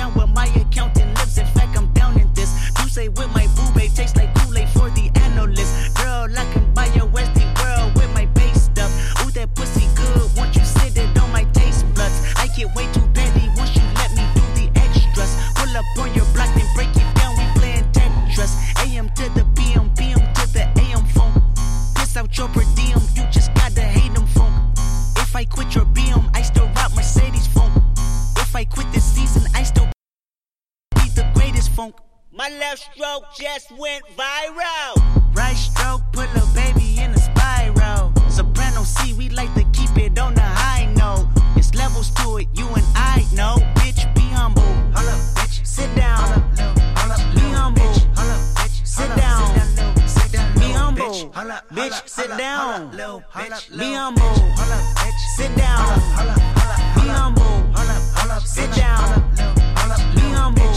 down where my accountant lives. In fact, I'm down in this. You say with my boo babe, tastes like Kool-Aid for the analyst. Girl, I can buy your Westie world with my base stuff. Ooh, that pussy good, won't you sit it on my taste buds? I get way too petty once you let me do the extras. Pull up on your block, then break it down, we playing Tetris. AM to the PM, PM to the AM phone. Piss out your per diem, you just gotta hate them phone. If I quit your BM, I still rock Mercedes phone. If I quit this season, I still be the greatest funk. My left stroke just went viral. Right stroke, put a baby in a spiral. Soprano C, we like to keep it on the high note. It's levels to it, you and I know. Bitch, be humble. Hold up, bitch. Sit down. Be humble. Sit down. Be humble. Bitch, sit down. Be humble. Sit down. Be humble. Sit down. Be humble.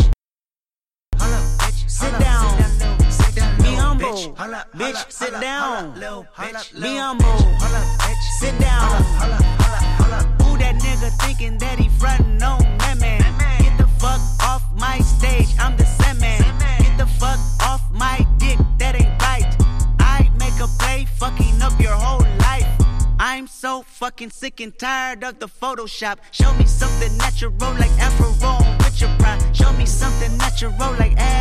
Sit down. Be humble. Bitch, sit down. Be humble. Sit down. Who that nigga thinking that he frontin' on that man? Get the fuck off my stage, I'm the Sandman. Get the fuck off my dick, that ain't right. I make a play, fucking up your whole life. I'm so fucking sick and tired of the Photoshop. Show me something natural like Afro with your pride. Show me something natural like